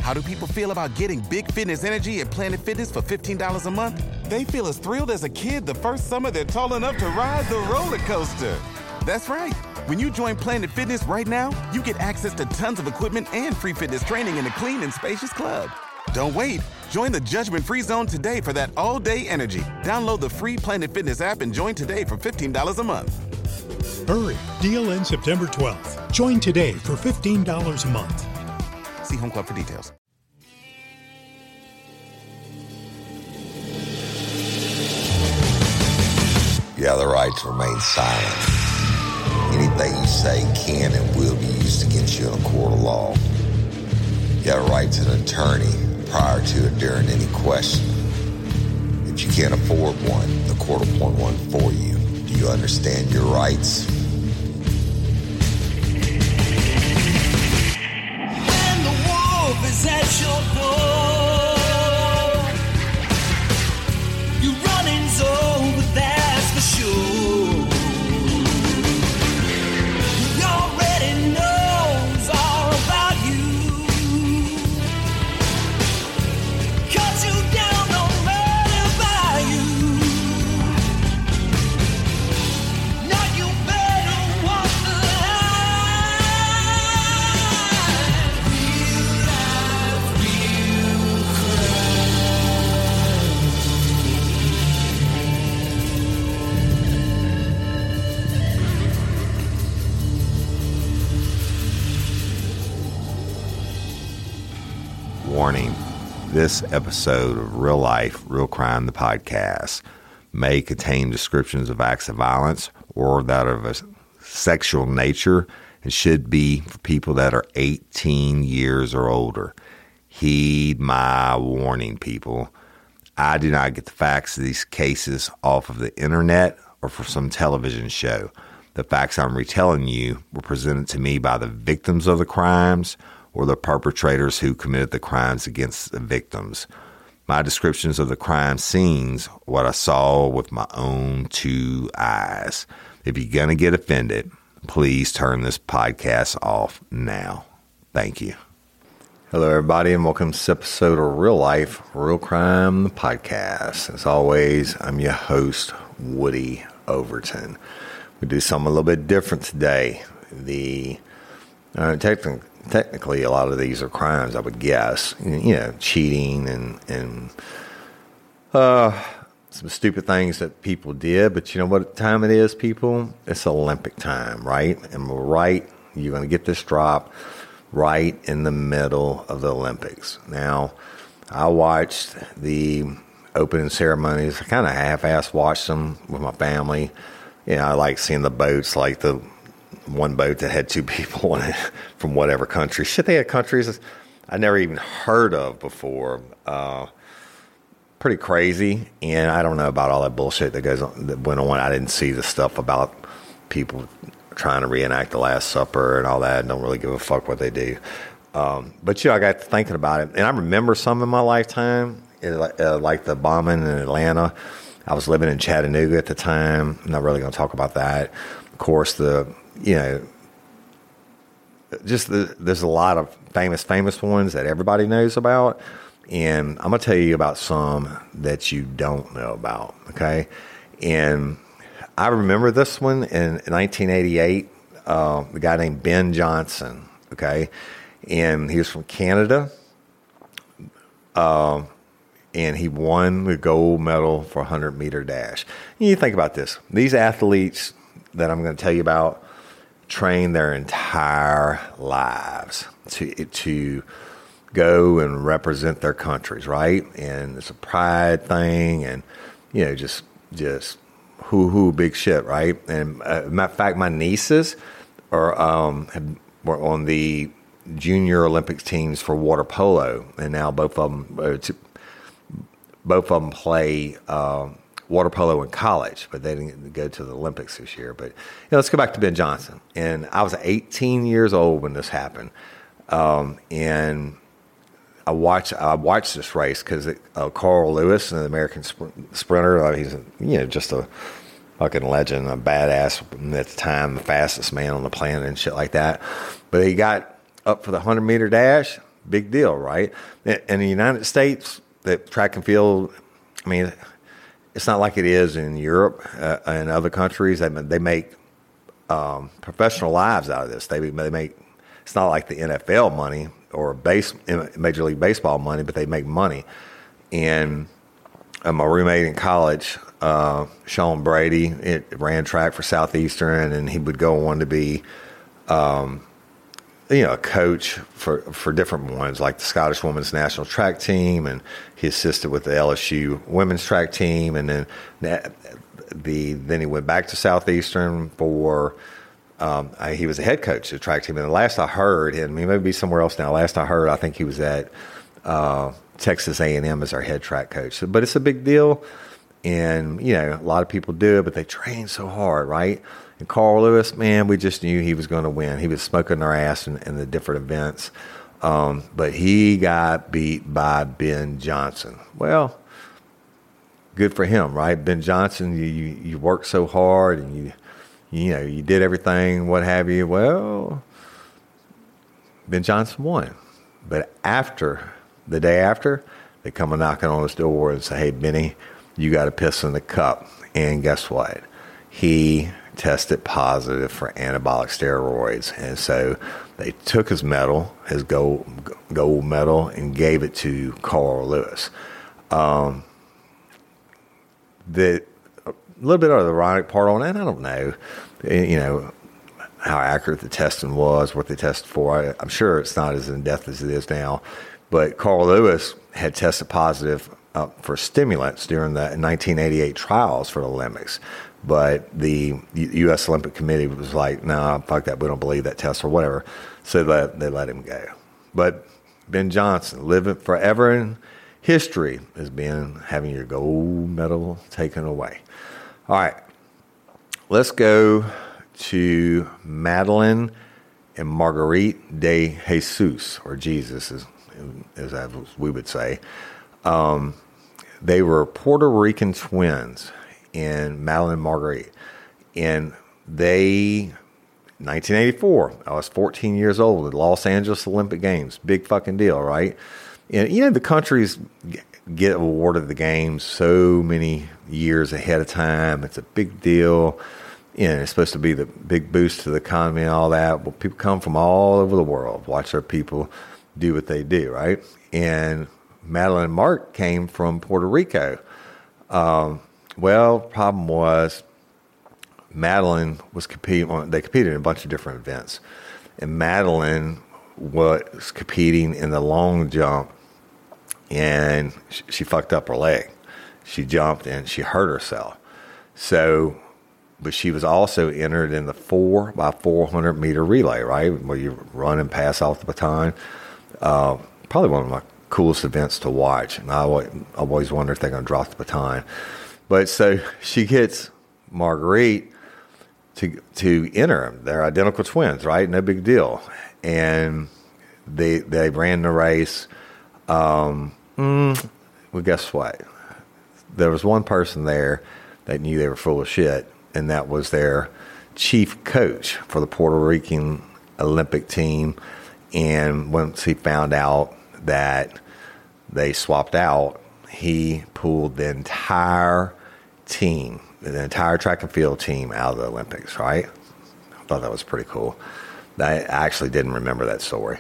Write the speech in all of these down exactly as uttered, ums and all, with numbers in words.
How do people feel about getting big fitness energy at Planet Fitness for fifteen dollars a month? They feel as thrilled as a kid the first summer they're tall enough to ride the roller coaster. That's right. When you join Planet Fitness right now, you get access to tons of equipment and free fitness training in a clean and spacious club. Don't wait. Join the judgment-free zone today for that all-day energy. Download the free Planet Fitness app and join today for fifteen dollars a month. Hurry. Deal ends September twelfth. Join today for fifteen dollars a month. See Home Club for details. You have the right to remain silent. Anything you say can and will be used against you in a court of law. You have a right to an attorney prior to or during any question. If you can't afford one, the court will appoint one for you. Do you understand your rights? When the wolf is at your door, you run in zone, but that's for sure. He already knows all about you. Cut you down, no matter by you. Now you better walk the line. Real life, real Warning, this episode of Real Life, Real Crime, the podcast, may contain descriptions of acts of violence or that of a sexual nature and should be for people that are eighteen years or older. Heed my warning, people. I do not get the facts of these cases off of the internet or from some television show. The facts I'm retelling you were presented to me by the victims of the crimes or the perpetrators who committed the crimes against the victims. My descriptions of the crime scenes, what I saw with my own two eyes. If you're going to get offended, please turn this podcast off now. Thank you. Hello, everybody, and welcome to this episode of Real Life, Real Crime, the podcast. As always, I'm your host, Woody Overton. We do something a little bit different today. The uh, technically, technically, a lot of these are crimes, I would guess. You know, cheating and and uh, some stupid things that people did. But you know what time it is, people? It's Olympic time, right? And we're right. You're going to get this drop right in the middle of the Olympics. Now, I watched the opening ceremonies. I kind of half-ass watched them with my family. You know, I like seeing the boats, like the one boat that had two people in it from whatever country. Shit, they had countries I never even heard of before. Uh, pretty crazy. And I don't know about all that bullshit that goes on, that went on. I didn't see the stuff about people trying to reenact the Last Supper and all that. I don't really give a fuck what they do. Um, but, you know, I got to thinking about it. And I remember some in my lifetime, uh, like the bombing in Atlanta. I was living in Chattanooga at the time. I'm not really going to talk about that. Of course, the, you know, just the, there's a lot of famous, famous ones that everybody knows about. And I'm going to tell you about some that you don't know about, okay? And I remember this one in nineteen eighty-eight, uh, the guy named Ben Johnson, okay? And he was from Canada. Uh, and he won the gold medal for a hundred-meter dash. And you think about this. These athletes that I'm going to tell you about train their entire lives to to go and represent their countries, right? And it's a pride thing, and, you know, just just hoo-hoo big shit, right? And uh, matter of fact, my nieces are um, have, were on the junior Olympics teams for water polo, and now both of them uh, to, both of them play uh, water polo in college, but they didn't go to the Olympics this year. But you know, let's go back to Ben Johnson. And I was eighteen years old when this happened, um, and I watched I watched this race because uh, Carl Lewis, an American sp- sprinter, uh, he's a, you know just a fucking legend, a badass at the time, the fastest man on the planet and shit like that. But he got up for the hundred meter dash. big deal, right? In the United States, the track and field, I mean, it's not like it is in Europe uh, and other countries. They, they make um, professional lives out of this. They, they make, it's not like the N F L money or base Major League Baseball money, but they make money. And uh, my roommate in college, uh, Sean Brady, it ran track for Southeastern, and he would go on to be, um, you know, a coach for, for different ones, like the Scottish women's national track team, and he assisted with the L S U women's track team, and then that, the then he went back to Southeastern for um, I, he was a head coach of the track team. And the last I heard, and he may be somewhere else now. Last I heard, I think he was at uh, Texas A and M as our head track coach. So, but it's a big deal, and you know, a lot of people do it, but they train so hard, right? And Carl Lewis, man, we just knew he was going to win. He was smoking their ass in, in the different events. Um, but he got beat by Ben Johnson. Well, good for him, right? Ben Johnson, you, you, you worked so hard and you, you know, you did everything, what have you. Well, Ben Johnson won. But after, the day after, they come a knocking on his door and say, hey, Benny, you got to piss in the cup. And guess what? He tested positive for anabolic steroids, and so they took his medal, his gold gold medal, and gave it to Carl Lewis. Um, the a little bit of the ironic part on that, I don't know, you know, how accurate the testing was, what they tested for. I, I'm sure it's not as in depth as it is now, but Carl Lewis had tested positive uh, for stimulants during the nineteen eighty-eight trials for the Olympics. But the U S Olympic Committee was like, no, nah, fuck that. We don't believe that test or whatever. So they, they let him go. But Ben Johnson, living forever in history as being having your gold medal taken away. All right. Let's go to Madeline and Marguerite de Jesus, or Jesus, as, as we would say. Um, they were Puerto Rican twins. In Madeline and Marguerite. And they, nineteen eighty-four, I was fourteen years old at Los Angeles Olympic Games. Big fucking deal, right? And, you know, the countries get awarded the games so many years ahead of time. It's a big deal. You know, it's supposed to be the big boost to the economy and all that. Well, people come from all over the world, watch their people do what they do, right? And Madeline and Mark came from Puerto Rico. Um, Well, problem was Madeline was competing on, they competed in a bunch of different events. And Madeline was competing in the long jump, and she, she fucked up her leg. She jumped and she hurt herself. So, but she was also entered in the four by four hundred meter relay, right? Where you run and pass off the baton. Uh, probably one of my coolest events to watch. And I always, I always wonder if they're going to drop the baton. But so she gets Marguerite to to enter them. They're identical twins, right? No big deal. And they they ran the race. Um, mm, well, guess what? There was one person there that knew they were full of shit, and that was their chief coach for the Puerto Rican Olympic team. And once he found out that they swapped out, he pulled the entire team, the entire track and field team out of the Olympics, right? I thought that was pretty cool. I actually didn't remember that story.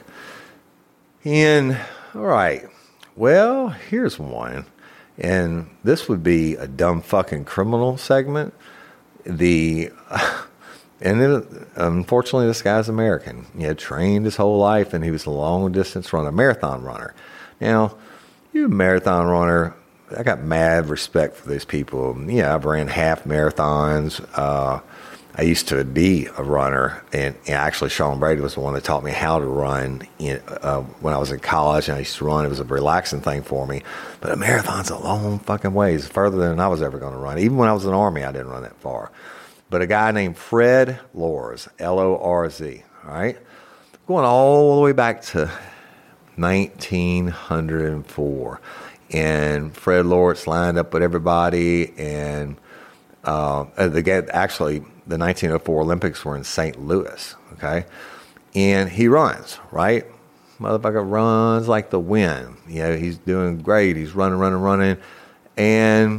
And, all right, well, here's one. And this would be a dumb fucking criminal segment. The, and it, unfortunately, this guy's American. He had trained his whole life, and he was a long-distance runner, marathon runner. Now, you're a marathon runner. I got mad respect for these people. Yeah, I've ran half marathons. Uh, I used to be a runner, and, and actually Sean Brady was the one that taught me how to run in, uh, when I was in college, and I used to run. It was a relaxing thing for me. But a marathon's a long fucking ways, further than I was ever going to run. Even when I was in the Army, I didn't run that far. But a guy named Fred Lorz, L O R Z, all right? Going all the way back to nineteen oh four. And Fred Lorz lined up with everybody, and uh, the actually the nineteen oh four Olympics were in Saint Louis, okay? And he runs, right? Motherfucker runs like the wind. You know, he's doing great. He's running, running, running. And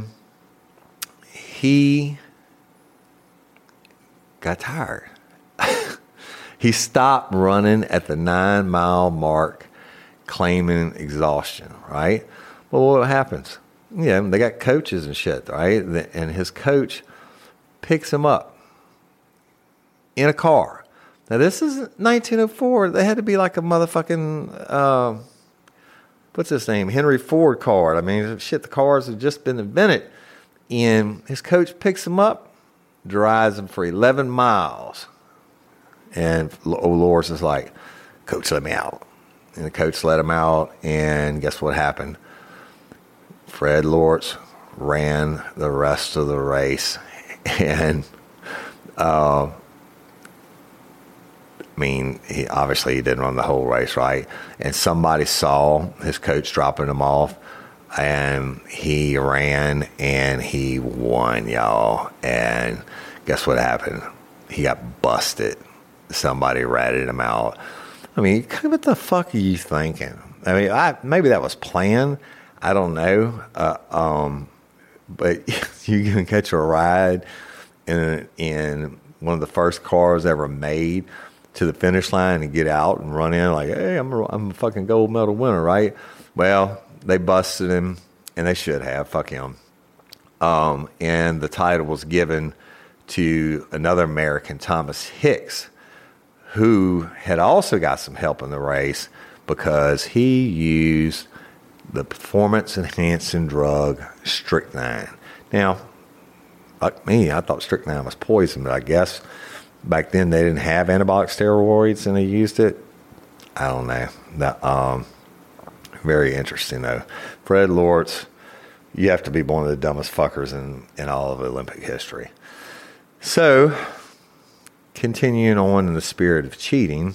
he got tired. He stopped running at the nine mile mark, claiming exhaustion, right? Well, what happens? Yeah, they got coaches and shit, right? And his coach picks him up in a car. Now, this is nineteen oh four. They had to be like a motherfucking, uh, what's his name? Henry Ford car. I mean, shit, the cars have just been invented. And his coach picks him up, drives him for eleven miles. And old Lors is like, Coach, let me out. And the coach let him out. And guess what happened? Fred Lortz ran the rest of the race. And, uh, I mean, he obviously he didn't run the whole race, right? And somebody saw his coach dropping him off. And he ran and he won, y'all. And guess what happened? He got busted. Somebody ratted him out. I mean, what the fuck are you thinking? I mean, I, maybe that was planned. I don't know. Uh, um, but you can catch a ride in, in one of the first cars ever made to the finish line and get out and run in like, hey, I'm a, I'm a fucking gold medal winner, right? Well, they busted him, and they should have. Fuck him. Um, and the title was given to another American, Thomas Hicks, who had also got some help in the race because he used the performance-enhancing drug strychnine. Now, like me, I thought strychnine was poison, but I guess back then they didn't have anabolic steroids and they used it. I don't know. That, um, very interesting, though. Fred Lortz, you have to be one of the dumbest fuckers in, in all of Olympic history. So, continuing on in the spirit of cheating,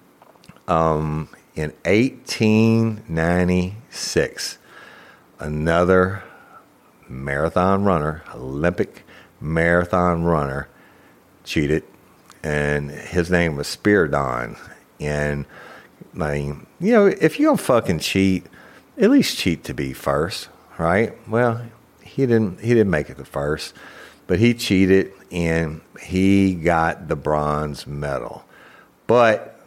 um, in eighteen ninety-six, another marathon runner, Olympic marathon runner, cheated, and his name was Spiridon. And I mean, you know, if you're gonna fucking cheat, at least cheat to be first, right? Well, he didn't. He didn't make it to first, but he cheated and he got the bronze medal. But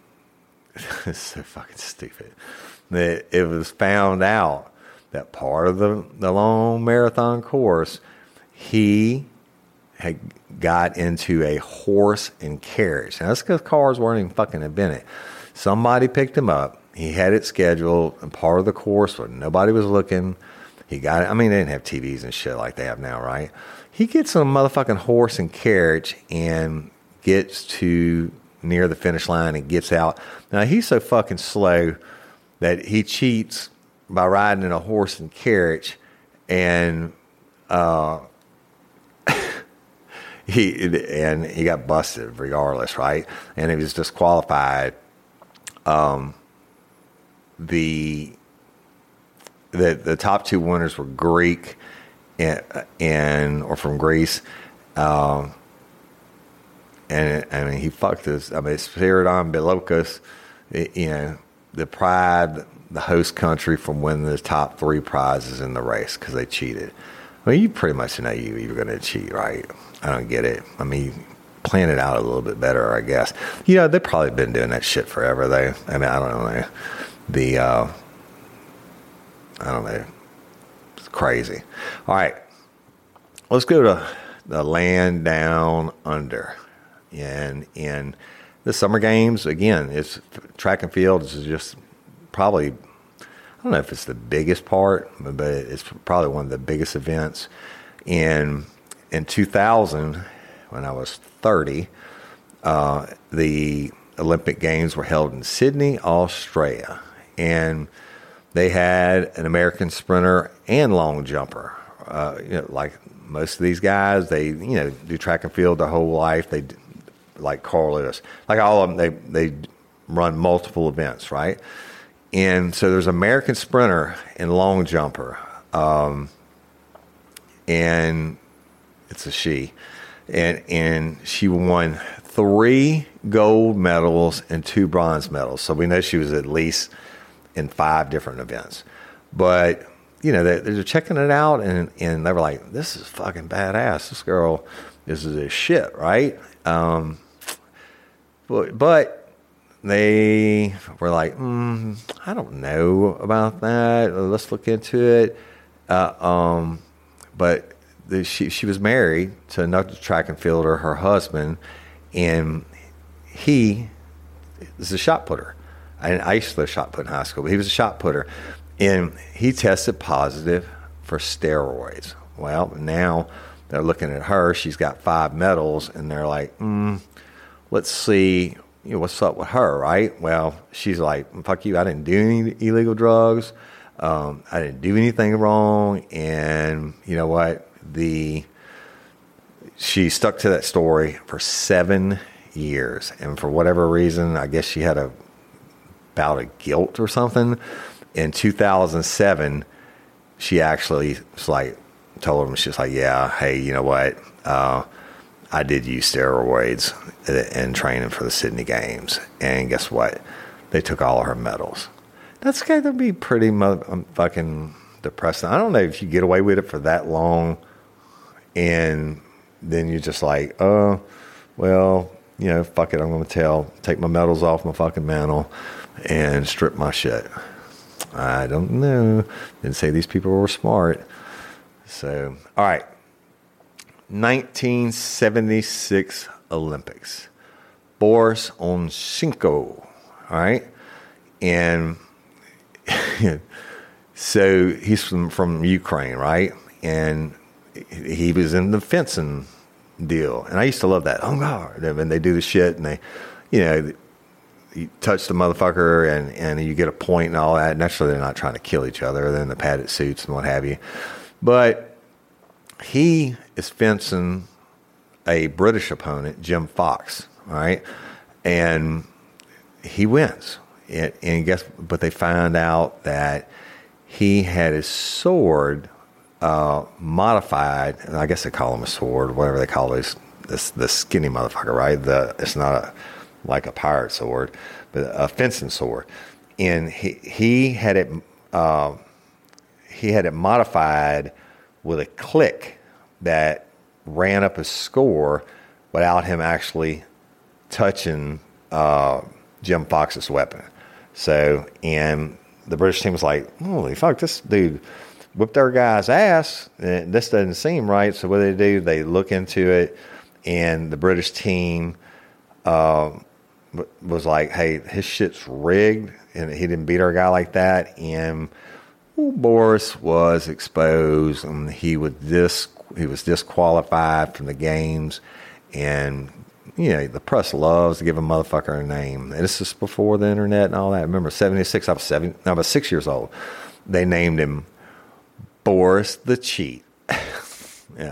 it's so fucking stupid that it was found out that part of the the long marathon course, he had got into a horse and carriage. Now, that's because cars weren't even fucking invented. Somebody picked him up. He had it scheduled, and part of the course where nobody was looking. He got it. I mean, they didn't have T Vs and shit like they have now, right? He gets on a motherfucking horse and carriage and gets to near the finish line and gets out. Now, he's so fucking slow that he cheats by riding in a horse and carriage, and uh, he and he got busted regardless, right? And he was disqualified. Um, the the the top two winners were Greek and, and or from Greece, um, and I mean he fucked us. I mean Spiridon Bilokas, you know, the pride, the host country from winning the top three prizes in the race because they cheated. I mean, you pretty much know you you were going to cheat, right? I don't get it. I mean, plan it out a little bit better, I guess. You know, they've probably been doing that shit forever, though. I mean, I don't know. The, uh, I don't know. It's crazy. All right. Let's go to the land down under. And in the summer games, again, it's track and field is just probably, I don't know if it's the biggest part, but it's probably one of the biggest events. In, in two thousand, when I was thirty, uh, the Olympic Games were held in Sydney, Australia. And they had an American sprinter and long jumper. Uh, you know, like most of these guys, they, you know, do track and field their whole life. They, like Carl Lewis, like all of them, they, they run multiple events, right? And so there's an American sprinter and long jumper. Um, and it's a she. And, and she won three gold medals and two bronze medals. So we know she was at least in five different events. But, you know, they, they're checking it out, and, and they were like, this is fucking badass. This girl is this shit, right? Um, but, but they were like, mm, I don't know about that. Let's look into it. Uh, um, but the, she she was married to another track and fielder, her husband, and he is a shot putter. I, I used to shot put in high school, but he was a shot putter, and he tested positive for steroids. Well, now they're looking at her. She's got five medals, and they're like, mm, let's see, you know, what's up with her, right? Well, she's like, fuck you, I didn't do any illegal drugs. Um, I didn't do anything wrong. And you know what? The she stuck to that story for seven years. And for whatever reason, I guess she had a bout of guilt or something. In two thousand seven, she actually was like, told him, she's like, yeah, hey, you know what? Uh, I did use steroids in training for the Sydney Games. And guess what? They took all of her medals. That's got to be pretty mother- fucking depressing. I don't know if you get away with it for that long and then you're just like, oh, well, you know, fuck it. I'm going to tell, take my medals off my fucking mantle and strip my shit. I don't know. Didn't say these people were smart. So, all right. nineteen seventy-six Olympics. Boris Onshchenko. All right. And so he's from, from Ukraine, right? And he was in the fencing deal. And I used to love that. Oh, God. And they do the shit and they, you know, you touch the motherfucker and, and you get a point and all that. Naturally, they're not trying to kill each other. They're in the padded suits and what have you. But he is fencing a British opponent, Jim Fox, all right? And he wins. And, and guess, but they find out that he had his sword uh, modified, and I guess they call him a sword, whatever they call this, this, this skinny motherfucker, right? The, it's not a, like a pirate sword, but a fencing sword. And he, he had it, uh, he had it modified with a click that ran up his score without him actually touching uh, Jim Fox's weapon. So, and the British team was like, holy fuck, this dude whipped our guy's ass. And this doesn't seem right. So what do they do? They look into it, and the British team uh, was like, hey, his shit's rigged, and he didn't beat our guy like that. And well, Boris was exposed, and he was dis he was disqualified from the games. And you know, the press loves to give a motherfucker a name. And this is before the internet and all that. I remember seventy-six, I was seven, no, I was six years old. They named him Boris the Cheat. Yeah.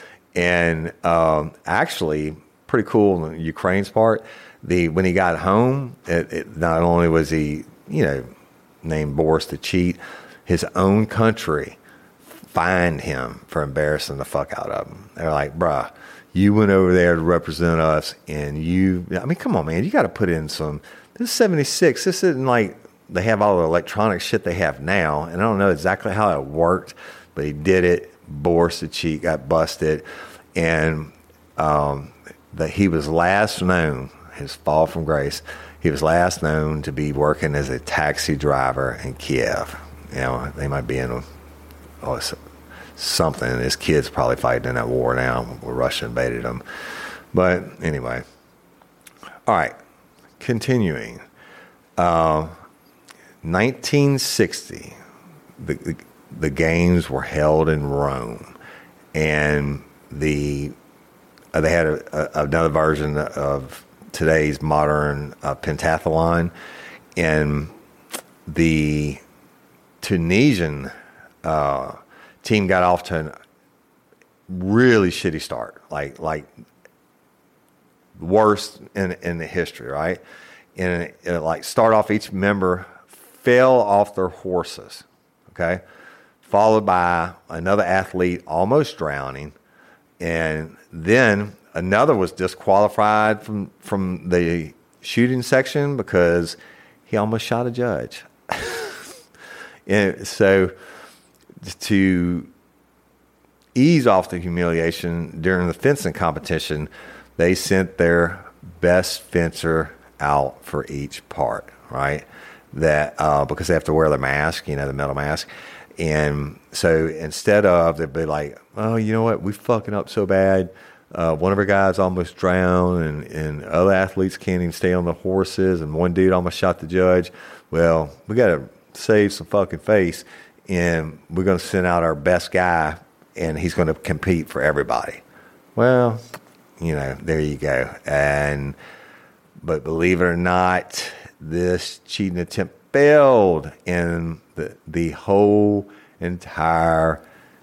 And um, actually, pretty cool in Ukraine's part. The when he got home, it, it, not only was he, you know, named Boris the Cheat, his own country fined him for embarrassing the fuck out of him. They're like, bruh, you went over there to represent us, and you, I mean, come on, man, you got to put in some, this is seventy-six, this isn't like they have all the electronic shit they have now, and I don't know exactly how it worked, but he did it. Boris the Cheat got busted, and um, that he was last known, his fall from grace, he was last known to be working as a taxi driver in Kiev. You know, they might be in a, oh, something. His kids probably fighting in that war now where Russia invaded them. But anyway. All right. Continuing. Uh, nineteen sixty, the, the, the games were held in Rome. And the uh, they had a, a, another version of today's modern uh, pentathlon. And the Tunisian uh, team got off to a really shitty start, like like worst in in the history, right? And it, it, like start off, each member fell off their horses, okay, followed by another athlete almost drowning, and then another was disqualified from, from the shooting section because he almost shot a judge. And so to ease off the humiliation during the fencing competition, they sent their best fencer out for each part, right? That uh, because they have to wear the mask, you know, the metal mask. And so instead of, they'd be like, oh, you know what, we fucking up so bad. Uh, one of our guys almost drowned, and, and other athletes can't even stay on the horses, and one dude almost shot the judge. Well, we got to save some fucking face, and we're going to send out our best guy, and he's going to compete for everybody. Well, you know, there you go. And but believe it or not, this cheating attempt failed, and the the whole entire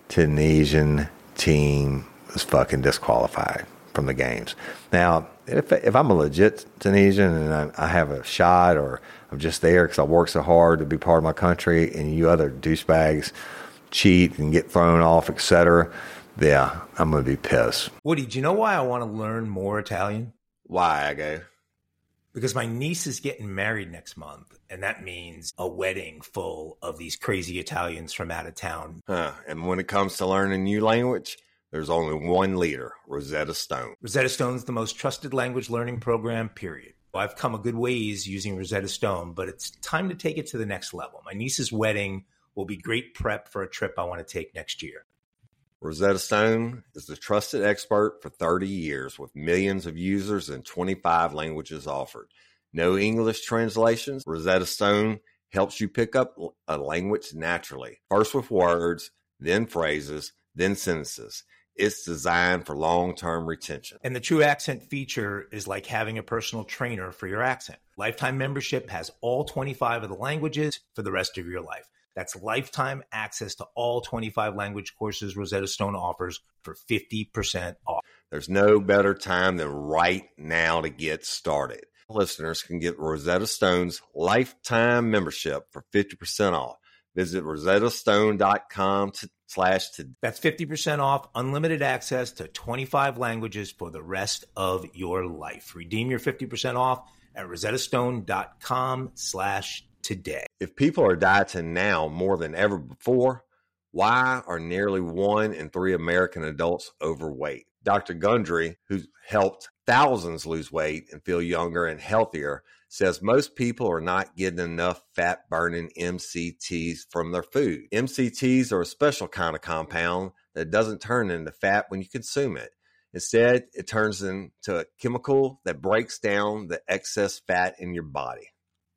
Tunisian team was fucking disqualified from the games. Now, if if I'm a legit Tunisian and I, I have a shot, or I'm just there because I work so hard to be part of my country, and you other douchebags cheat and get thrown off, et cetera, yeah, I'm going to be pissed. Woody, do you know why I want to learn more Italian? Why, I go? Because my niece is getting married next month, and that means a wedding full of these crazy Italians from out of town. Huh. And when it comes to learning a new language, there's only one leader, Rosetta Stone. Rosetta Stone's the most trusted language learning program, period. I've come a good ways using Rosetta Stone, but it's time to take it to the next level. My niece's wedding will be great prep for a trip I want to take next year. Rosetta Stone is the trusted expert for thirty years with millions of users and twenty-five languages offered. No English translations. Rosetta Stone helps you pick up a language naturally. First with words, then phrases, then sentences. It's designed for long-term retention. And the True Accent feature is like having a personal trainer for your accent. Lifetime membership has all twenty-five of the languages for the rest of your life. That's lifetime access to all twenty-five language courses Rosetta Stone offers for fifty percent off. There's no better time than right now to get started. Listeners can get Rosetta Stone's lifetime membership for fifty percent off. Visit rosetta stone dot com slash today. That's fifty percent off, unlimited access to twenty-five languages for the rest of your life. Redeem your fifty percent off at rosetta stone dot com slash today. If people are dieting now more than ever before, why are nearly one in three American adults overweight? Doctor Gundry, who's helped thousands lose weight and feel younger and healthier, says most people are not getting enough fat-burning M C Ts from their food. M C Ts are a special kind of compound that doesn't turn into fat when you consume it. Instead, it turns into a chemical that breaks down the excess fat in your body.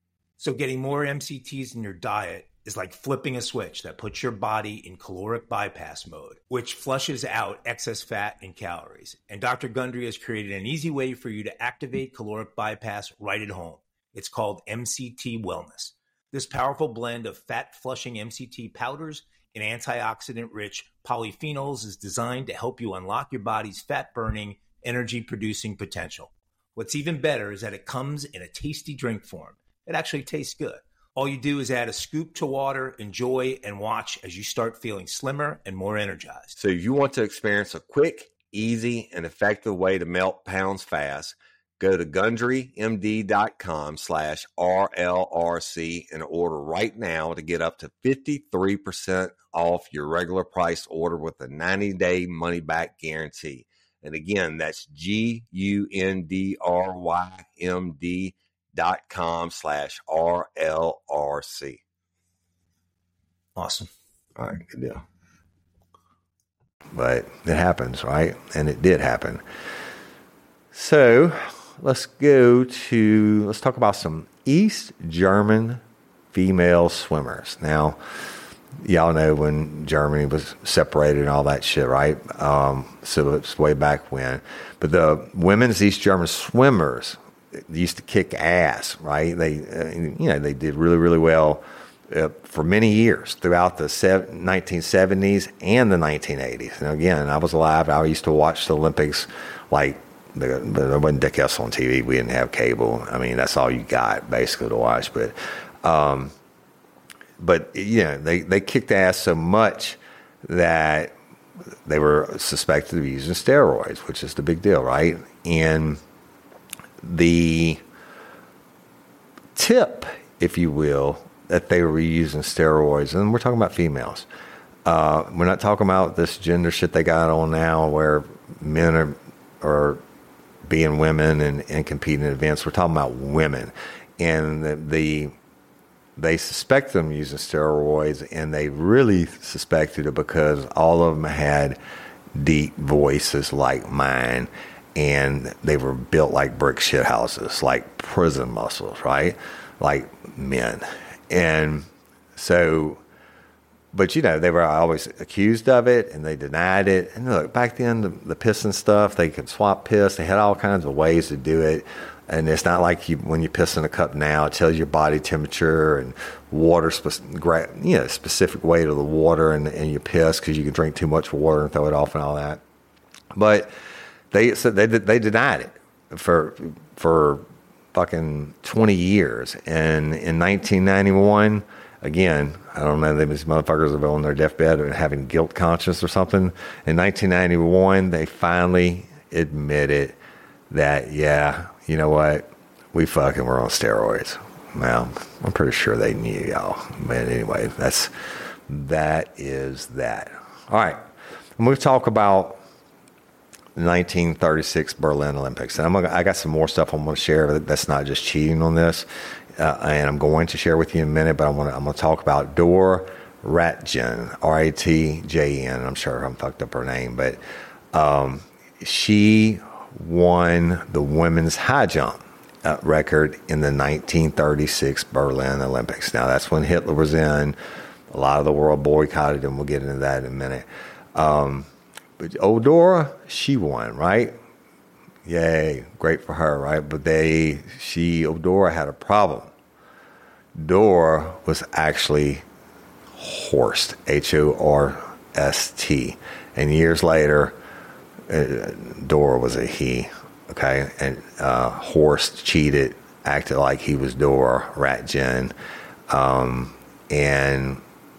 So getting more M C Ts in your diet is like flipping a switch that puts your body in caloric bypass mode, which flushes out excess fat and calories. And Doctor Gundry has created an easy way for you to activate caloric bypass right at home. It's called M C T Wellness. This powerful blend of fat-flushing M C T powders and antioxidant-rich polyphenols is designed to help you unlock your body's fat-burning, energy-producing potential. What's even better is that it comes in a tasty drink form. It actually tastes good. All you do is add a scoop to water, enjoy, and watch as you start feeling slimmer and more energized. So if you want to experience a quick, easy, and effective way to melt pounds fast, go to gundry m d dot com slash R L R C and order right now to get up to fifty-three percent off your regular price order with a ninety-day money-back guarantee. And again, that's G U N D R Y M D dot com slash R L R C. Awesome. All right, good deal. But it happens, right? And it did happen. So let's go to, let's talk about some East German female swimmers. Now, y'all know when Germany was separated and all that shit, right? Um, so it's way back when. But the women's East German swimmers used to kick ass, right? They, uh, you know, they did really, really well uh, for many years throughout the nineteen seventies and the nineteen eighties. And again, I was alive. I used to watch the Olympics like, the, there wasn't Dick Hessel on T V. We didn't have cable. I mean, that's all you got basically to watch. But, um, but yeah, they, they kicked ass so much that they were suspected of using steroids, which is the big deal, right? And the tip, if you will, that they were using steroids, and we're talking about females. Uh, we're not talking about this gender shit they got on now where men are, are being women and, and competing in events. We're talking about women. And the, the they suspect them using steroids, and they really suspected it because all of them had deep voices like mine, and they were built like brick shit houses, like prison muscles, right? Like men. And so, but you know, they were always accused of it, and they denied it. And look, back then, the, the piss and stuff, they could swap piss. They had all kinds of ways to do it. And it's not like you, when you piss in a cup now, it tells your body temperature and water, you know, specific weight of the water and, and your piss, because you can drink too much water and throw it off and all that. But they said they they denied it for for fucking twenty years. And in nineteen ninety-one, again, I don't know, these motherfuckers are on their deathbed and having guilt conscience or something. In nineteen ninety-one, they finally admitted that, yeah, you know what, we fucking were on steroids. Well, I'm pretty sure they knew, y'all. But anyway, that's that is that. All right, I'm going to talk about the nineteen thirty-six Berlin Olympics. And I'm gonna, I got some more stuff I'm going to share that's not just cheating on this. Uh, and I'm going to share with you in a minute, but I want to, I'm going to talk about Dora Ratjen, R A T J E N. I'm sure I'm fucked up her name, but um, she won the women's high jump uh, record in the nineteen thirty-six Berlin Olympics. Now, that's when Hitler was in. A lot of the world boycotted him. We'll get into that in a minute. Um, but old Dora, she won, right? Yay, great for her, right? But they, she, Dora had a problem. Dora was actually Horst, H O R S T. And years later, uh, Dora was a he, okay? And uh, Horst cheated, acted like he was Dora Ratjen. Um, and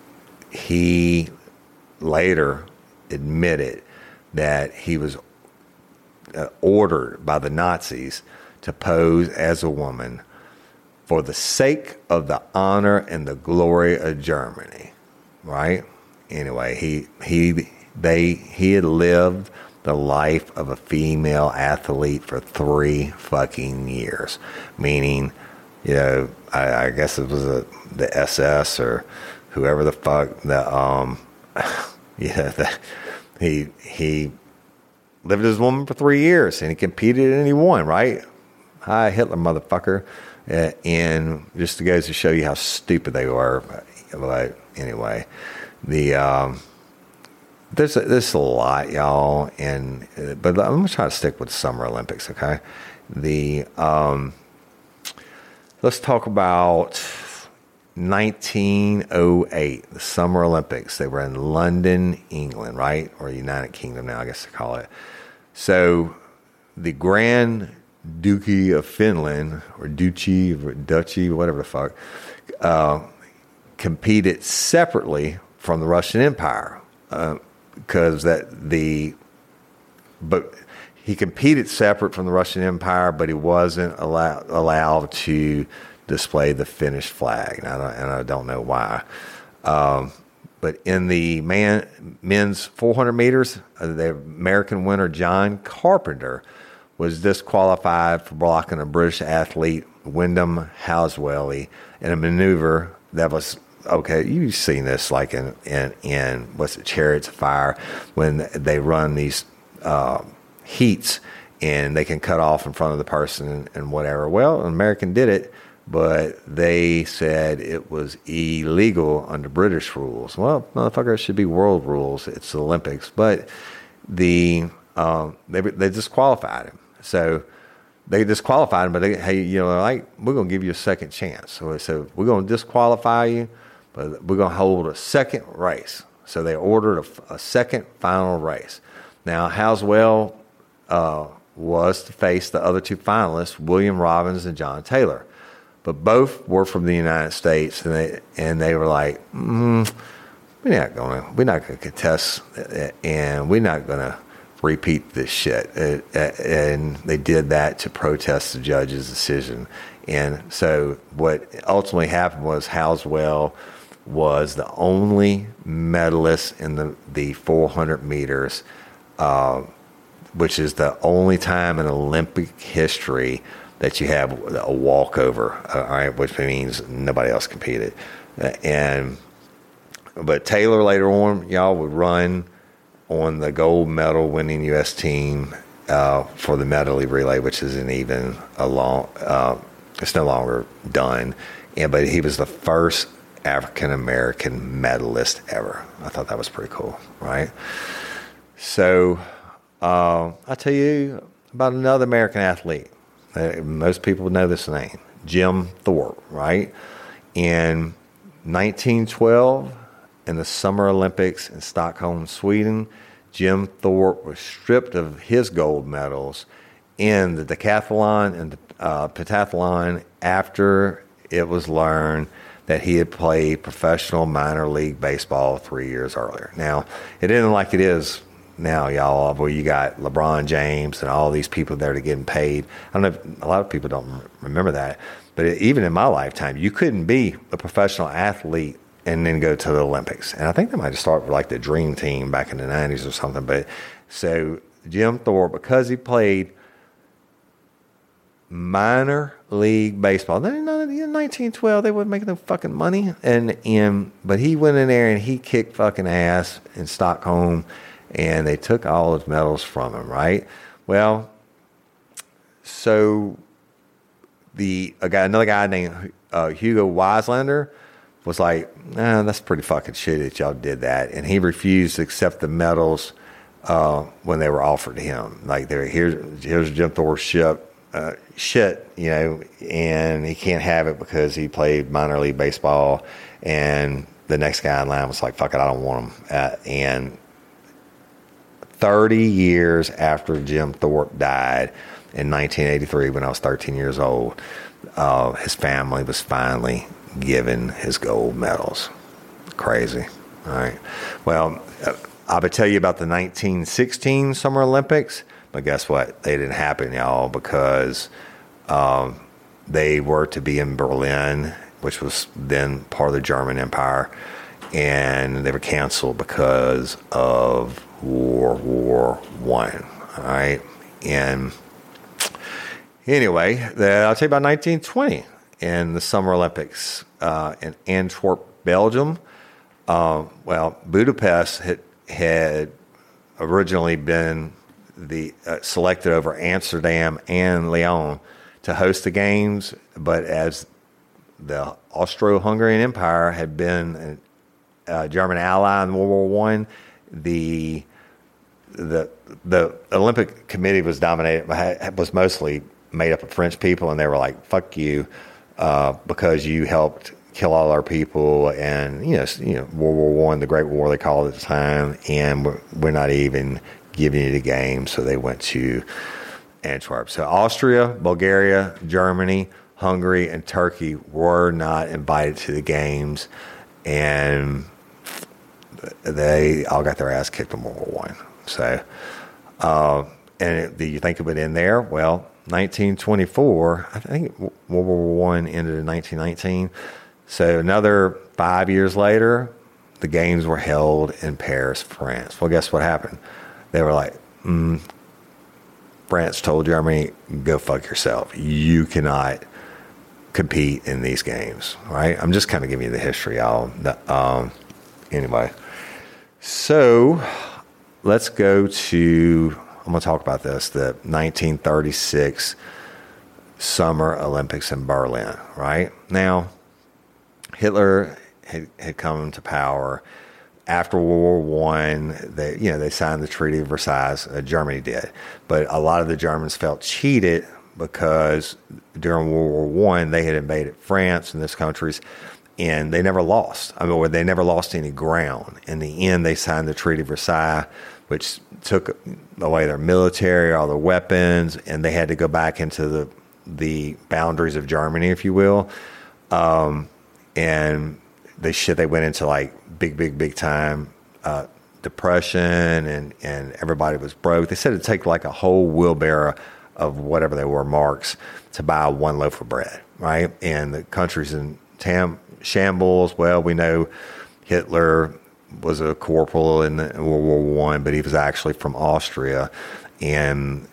he later admitted that he was Uh, ordered by the Nazis to pose as a woman for the sake of the honor and the glory of Germany, right? Anyway, he he they he had lived the life of a female athlete for three fucking years, meaning, you know, I, I guess it was a, the S S or whoever the fuck the um yeah the, he he. lived as a woman for three years, and he competed and he won, right? Hi, Hitler, motherfucker. Uh, and just to goes to show you how stupid they were. But anyway, the um, there's a, there's a lot, y'all. And uh, but I'm gonna try to stick with the Summer Olympics, okay? The um, let's talk about nineteen oh eight, the Summer Olympics. They were in London, England, right? Or United Kingdom now, I guess they call it. So the Grand Duchy of Finland, or Duchy, or Duchy, whatever the fuck, uh, competed separately from the Russian Empire. Because uh, that the, but he competed separate from the Russian Empire, but he wasn't allow, allowed to display the Finnish flag, and I don't, and I don't know why. Um, but in the man men's four hundred meters, uh, the American winner John Carpenter was disqualified for blocking a British athlete, Wyndham Housewelly, in a maneuver that was, okay, you've seen this like in, in, in what's it, Chariots of Fire, when they run these uh, heats and they can cut off in front of the person and, and whatever. Well, an American did it, but they said it was illegal under British rules. Well, motherfucker, it should be world rules. It's the Olympics. But the um, they they disqualified him. So they disqualified him, but they, hey, you know, like, we're going to give you a second chance. So, so we're going to disqualify you, but we're going to hold a second race. So they ordered a, a second final race. Now, Housewell uh, was to face the other two finalists, William Robbins and John Taylor. But both were from the United States, and they and they were like, mm, we're not gonna we're not gonna contest, and we're not gonna repeat this shit. And they did that to protest the judge's decision. And so what ultimately happened was Halswell was the only medalist in the, the four hundred meters, uh, which is the only time in Olympic history that you have a walkover, uh, all right, which means nobody else competed. And but Taylor later on, y'all would run on the gold medal winning U S team uh, for the medley relay, which isn't even a long, uh, it's no longer done. And but he was the first African American medalist ever. I thought that was pretty cool, right? So uh, I'll tell you about another American athlete. Uh, most people know this name, Jim Thorpe, right? In nineteen twelve, in the Summer Olympics in Stockholm, Sweden, Jim Thorpe was stripped of his gold medals in the decathlon and the uh, pentathlon after it was learned that he had played professional minor league baseball three years earlier. Now, it isn't like it is now, y'all, where you got LeBron James and all these people that are getting paid. I don't know if a lot of people don't remember that, but even in my lifetime, you couldn't be a professional athlete and then go to the Olympics. And I think they might have started with like the Dream Team back in the nineties or something. But so Jim Thorpe, because he played minor league baseball, then in nineteen twelve, they wasn't making no fucking money. And, and but he went in there and he kicked fucking ass in Stockholm, and they took all his medals from him, right? Well, so the a guy, another guy named uh, Hugo Weislander was like, nah, that's pretty fucking shitty that y'all did that. And he refused to accept the medals uh, when they were offered to him. Like, there, here's, here's Jim Thorpe's ship, uh, shit, you know, and he can't have it because he played minor league baseball. And the next guy in line was like, fuck it, I don't want him. Uh, and thirty years after Jim Thorpe died in nineteen eighty-three, when I was thirteen years old, uh, his family was finally given his gold medals. Crazy. All right. Well, uh, I would tell you about the nineteen sixteen Summer Olympics, but guess what? They didn't happen, y'all, because um, they were to be in Berlin, which was then part of the German Empire, and they were canceled because of World War One. All right. And anyway, the, I'll tell you about nineteen twenty. In the Summer Olympics uh, in Antwerp, Belgium. Uh, well, Budapest had, had originally been the uh, selected over Amsterdam and Lyon to host the games, but as the Austro-Hungarian Empire had been a, a German ally in World War One, the the the Olympic Committee was dominated was mostly made up of French people, and they were like, "Fuck you." Uh, because you helped kill all our people, and you know, you know, World War One, the Great War they called it at the time, and we're, we're not even giving you the game. So they went to Antwerp. So Austria, Bulgaria, Germany, Hungary, and Turkey were not invited to the games, and they all got their ass kicked in World War One. So, uh, and do you think of it in there? Well, nineteen twenty-four, I think World War One ended in nineteen nineteen. So another five years later, the games were held in Paris, France. Well, guess what happened? They were like, mm, France told Germany, go fuck yourself. You cannot compete in these games, right? I'm just kind of giving you the history, y'all. Um, anyway, so let's go to... I'm going to talk about this, the nineteen thirty-six Summer Olympics in Berlin, right? Now, Hitler had, had come to power after World War One. They, you know, they signed the Treaty of Versailles. Uh, Germany did, but a lot of the Germans felt cheated because during World War One they had invaded France and those countries, and they never lost. I mean, they never lost any ground. In the end, they signed the Treaty of Versailles, which took away their military, all their weapons, and they had to go back into the the boundaries of Germany, if you will. Um, and they shit, they went into like big, big, big time uh, depression, and, and everybody was broke. They said it'd take like a whole wheelbarrow of whatever they were, marks, to buy one loaf of bread, right? And the country's in tam- shambles. Well, we know Hitler was a corporal in, the, in World War One, but he was actually from Austria, and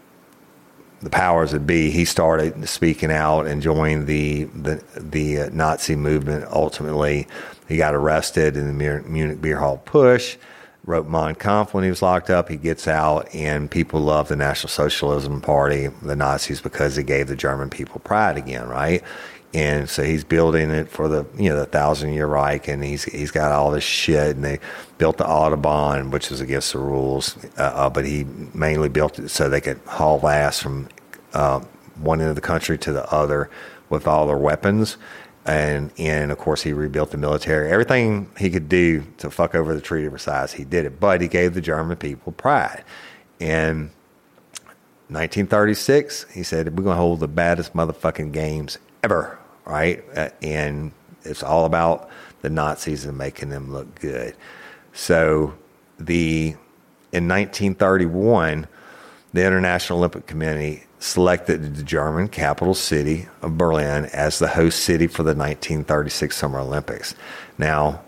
the powers that be, he started speaking out and joined the the, the uh, Nazi movement. Ultimately, he got arrested in the Munich Beer Hall Push, wrote Mein Kampf when he was locked up. He gets out, and people love the National Socialism Party, the Nazis, because it gave the German people pride again, right? And so he's building it for the, you know, the thousand year Reich, and he's he's got all this shit. And they built the Autobahn, which is against the rules, uh, uh, but he mainly built it so they could haul ass from uh, one end of the country to the other with all their weapons. And and of course he rebuilt the military. Everything he could do to fuck over the Treaty of Versailles, he did it. But he gave the German people pride. In nineteen thirty-six, he said, we're going to hold the baddest motherfucking games ever, right? Uh, and it's all about the Nazis and making them look good. So the in nineteen thirty-one, the International Olympic Committee selected the German capital city of Berlin as the host city for the nineteen thirty-six Summer Olympics. Now,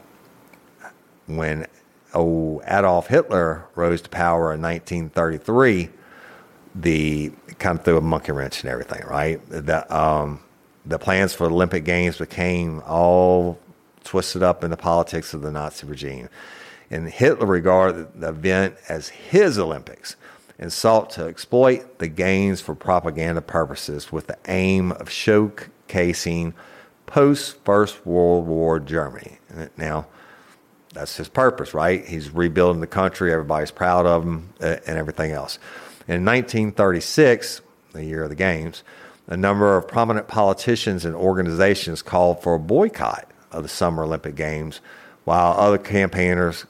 when oh, Adolf Hitler rose to power in nineteen thirty-three, the kind of threw a monkey wrench in everything, right? The, um, the plans for the Olympic Games became all twisted up in the politics of the Nazi regime. And Hitler regarded the event as his Olympics and sought to exploit the gains for propaganda purposes with the aim of showcasing post-First World War Germany. Now, that's his purpose, right? He's rebuilding the country. Everybody's proud of him uh, and everything else. In nineteen thirty-six, the year of the Games, a number of prominent politicians and organizations called for a boycott of the Summer Olympic Games, while other campaigners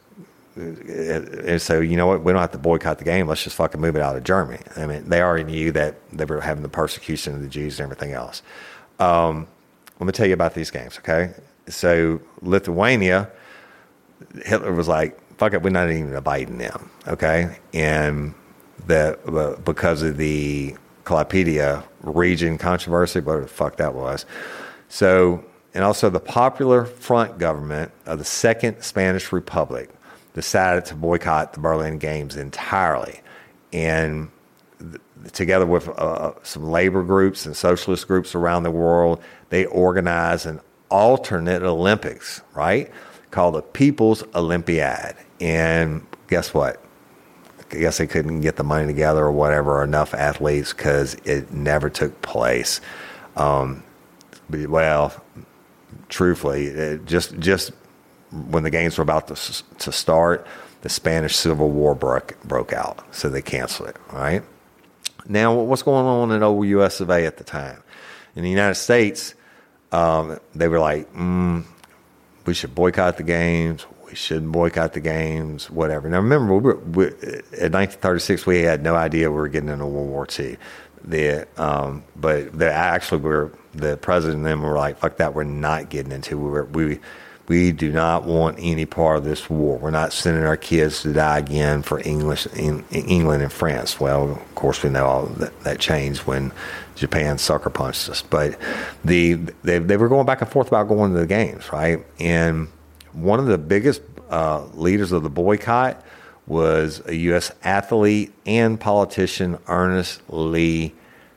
and so, you know what, we don't have to boycott the game. Let's just fucking move it out of Germany. I mean, they already knew that they were having the persecution of the Jews and everything else. Um, let me tell you about these games, okay? So Lithuania, Hitler was like, fuck it, we're not even inviting them, okay? And the uh, because of the Klaipėda region controversy, whatever the fuck that was. So, and also the Popular Front government of the Second Spanish Republic decided to boycott the Berlin Games entirely. And th- together with uh, some labor groups and socialist groups around the world, they organized an alternate Olympics, right, called the People's Olympiad. And guess what? I guess they couldn't get the money together or whatever, or enough athletes, because it never took place. Um, but, well, truthfully, it just just when the games were about to to start, the Spanish Civil War broke broke out, so they canceled it. All right. Now, what's going on in old U S of A at the time? In the United States, um, they were like, mm, we should boycott the games. We shouldn't boycott the games, whatever. Now, remember, we were, we, in nineteen thirty-six, we had no idea we were getting into World War Two. The, um, but the, actually, we were, the president and them were like, fuck that, we're not getting into it. We were, we We do not want any part of this war. We're not sending our kids to die again for English in, in England and France. Well, of course, we know all that, that changed when Japan sucker punched us. But the they, they were going back and forth about going to the games, right? And one of the biggest uh, leaders of the boycott was a U S athlete and politician, Ernest Lee,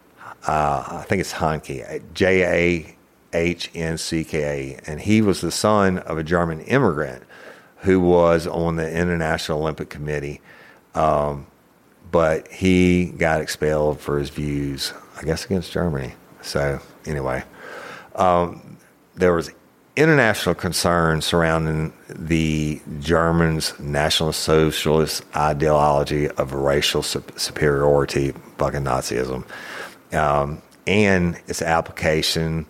uh, I think it's Hanke, J A H N C K A, and he was the son of a German immigrant who was on the International Olympic Committee, um, but he got expelled for his views, I guess, against Germany. So anyway, um, there was international concern surrounding the Germans' National Socialist ideology of racial superiority, fucking Nazism, um, and its application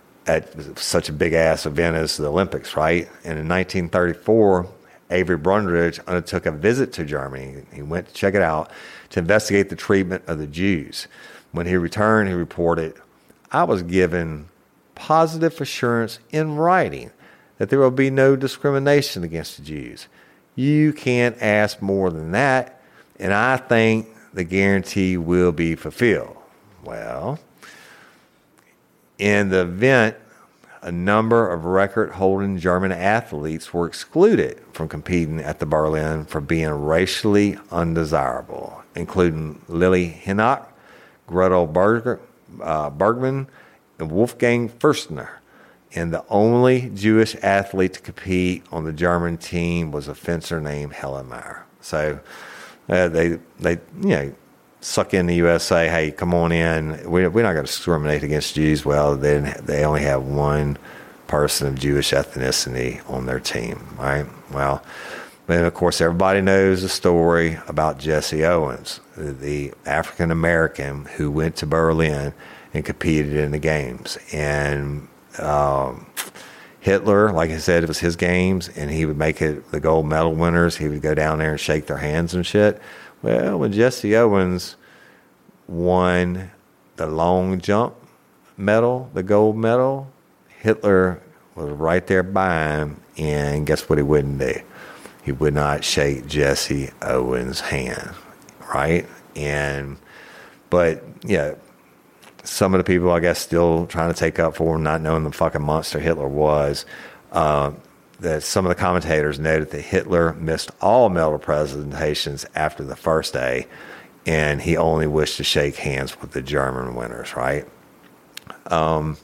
at such a big-ass event as the Olympics, right? And in nineteen thirty-four, Avery Brundage undertook a visit to Germany. He went to check it out to investigate the treatment of the Jews. When he returned, he reported, I was given positive assurance in writing that there will be no discrimination against the Jews. You can't ask more than that, and I think the guarantee will be fulfilled. Well, in the event, a number of record-holding German athletes were excluded from competing at the Berlin for being racially undesirable, including Lili Hinock, Gretel Berger, uh, Bergman, and Wolfgang Fürstner. And the only Jewish athlete to compete on the German team was a fencer named Helen Meyer. So uh, they, they, you know, suck in the U S A. Hey, come on in. We, we're not going to discriminate against Jews. Well, then they only have one person of Jewish ethnicity on their team, right? Well, then of course everybody knows the story about Jesse Owens, the African American who went to Berlin and competed in the games. And um, Hitler, like I said, it was his games, and he would make it the gold medal winners. He would go down there and shake their hands and shit. Well, when Jesse Owens won the long jump medal, the gold medal, Hitler was right there by him, and guess what he wouldn't do? He would not shake Jesse Owens' hand, right? And, but, yeah, some of the people, I guess, still trying to take up for him, not knowing the fucking monster Hitler was. Uh, that some of the commentators noted that Hitler missed all medal presentations after the first day, and he only wished to shake hands with the German winners, right? Um,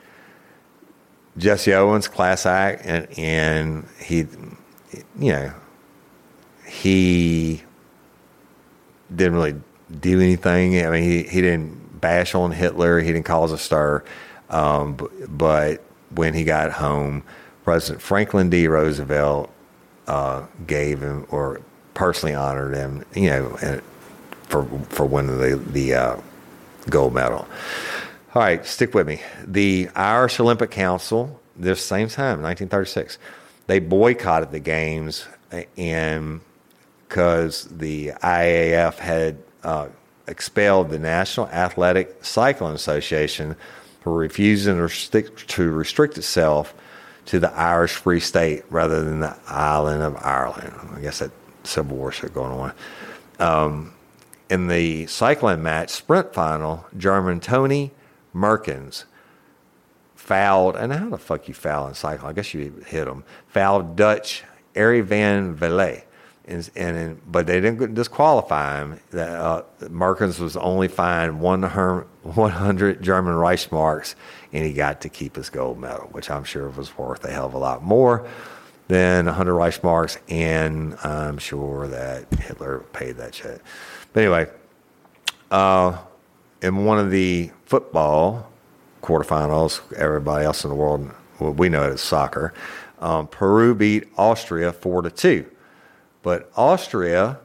Jesse Owens, class act, and, and he, you know, he didn't really do anything. I mean, he, he didn't bash on Hitler. He didn't cause a stir. Um, but, but when he got home, President Franklin D. Roosevelt uh, gave him, or personally honored him, you know, for for winning the the uh, gold medal. All right, stick with me. The Irish Olympic Council, this same time, nineteen thirty-six, they boycotted the games, and because the I A F had uh, expelled the National Athletic Cycling Association for refusing to restrict, to restrict itself to the Irish Free State rather than the island of Ireland. I guess that civil war shit going on. Um, in the cycling match sprint final, German Tony Merkens fouled, and how the fuck you foul in cycling? I guess you hit him. Fouled Dutch Arie van Velde. And, and but they didn't disqualify him. Uh, Merkens was only fined one hundred German Reichsmarks, and he got to keep his gold medal, which I'm sure was worth a hell of a lot more than one hundred Reichsmarks, and I'm sure that Hitler paid that shit. But anyway, uh, in one of the football quarterfinals, everybody else in the world, well, we know it as soccer, um, Peru beat Austria four to two. But Austria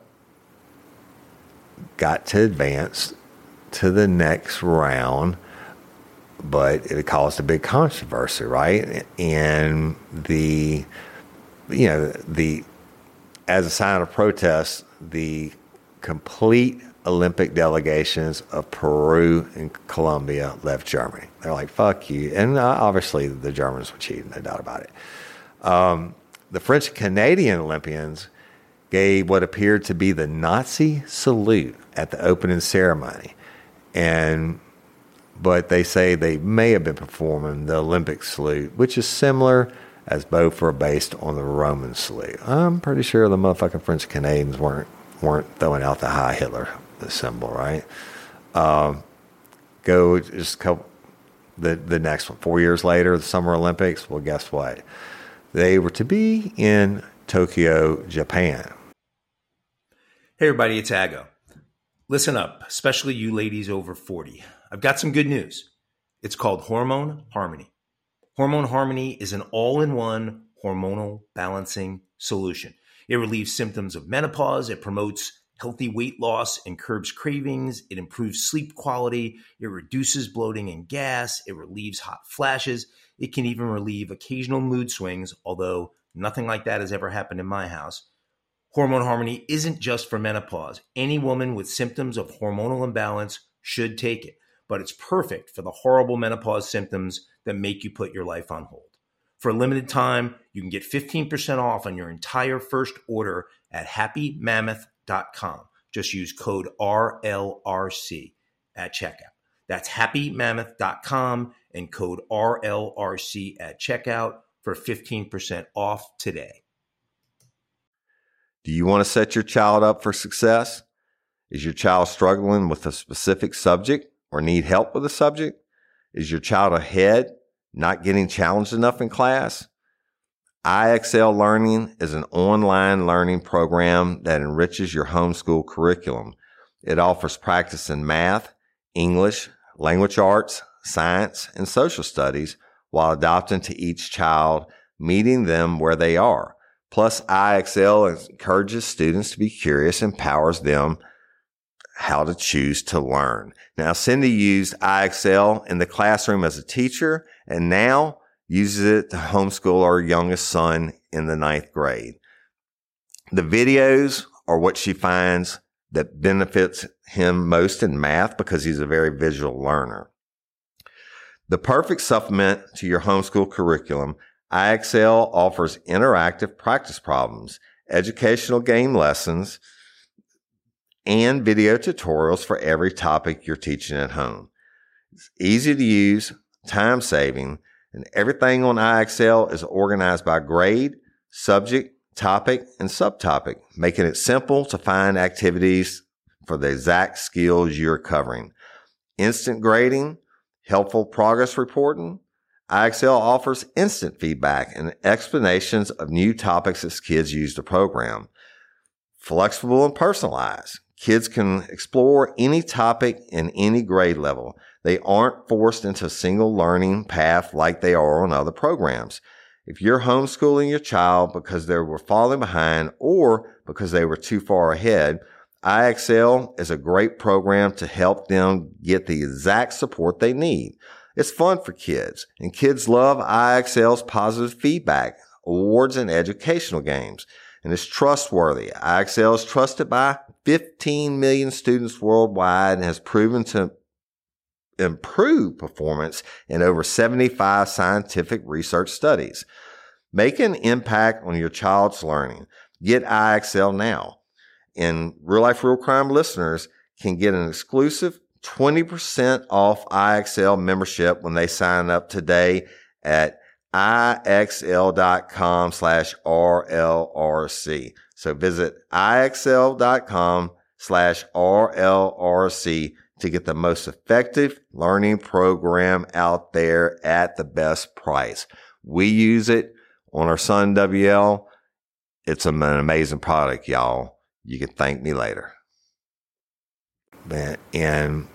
got to advance to the next round, but it caused a big controversy, right? And the, you know, the, as a sign of protest, the complete Olympic delegations of Peru and Colombia left Germany. They're like, fuck you. And obviously the Germans were cheating, no doubt about it. Um, the French Canadian Olympians gave what appeared to be the Nazi salute at the opening ceremony. And but they say they may have been performing the Olympic salute, which is similar, as both are based on the Roman salute. I'm pretty sure the motherfucking French Canadians weren't weren't throwing out the Heil Hitler the symbol, right? Um, go just a couple, the the next one. Four years later, the Summer Olympics. Well, guess what? They were to be in Tokyo, Japan. Hey everybody, it's Aggo. Listen up, especially you ladies over forty. I've got some good news. It's called Hormone Harmony. Hormone Harmony is an all-in-one hormonal balancing solution. It relieves symptoms of menopause. It promotes healthy weight loss and curbs cravings. It improves sleep quality. It reduces bloating and gas. It relieves hot flashes. It can even relieve occasional mood swings, although nothing like that has ever happened in my house. Hormone Harmony isn't just for menopause. Any woman with symptoms of hormonal imbalance should take it, but it's perfect for the horrible menopause symptoms that make you put your life on hold. For a limited time, you can get fifteen percent off on your entire first order at happy mammoth dot com. Just use code R L R C at checkout. That's happy mammoth dot com and code R L R C at checkout for fifteen percent off today. Do you want to set your child up for success? Is your child struggling with a specific subject or need help with a subject? Is your child ahead, not getting challenged enough in class? I X L Learning is an online learning program that enriches your homeschool curriculum. It offers practice in math, English, language arts, science, and social studies while adapting to each child, meeting them where they are. Plus, I X L encourages students to be curious and empowers them how to choose to learn. Now, Cindy used I X L in the classroom as a teacher and now uses it to homeschool our youngest son in the ninth grade. The videos are what she finds that benefits him most in math because he's a very visual learner. The perfect supplement to your homeschool curriculum, I X L offers interactive practice problems, educational game lessons, and video tutorials for every topic you're teaching at home. It's easy to use, time-saving, and everything on I X L is organized by grade, subject, topic, and subtopic, making it simple to find activities for the exact skills you're covering. Instant grading, helpful progress reporting. I X L offers instant feedback and explanations of new topics as kids use the program. Flexible and personalized. Kids can explore any topic in any grade level. They aren't forced into a single learning path like they are on other programs. If you're homeschooling your child because they were falling behind or because they were too far ahead, I X L is a great program to help them get the exact support they need. It's fun for kids, and kids love I X L's positive feedback, awards, and educational games. And it's trustworthy. I X L is trusted by fifteen million students worldwide and has proven to improve performance in over seventy-five scientific research studies. Make an impact on your child's learning. Get I X L now. And Real Life Real Crime listeners can get an exclusive twenty percent off I X L membership when they sign up today at IXL.com slash RLRC. So visit IXL.com slash RLRC to get the most effective learning program out there at the best price. We use it on our son W L. It's an amazing product, y'all. You can thank me later. And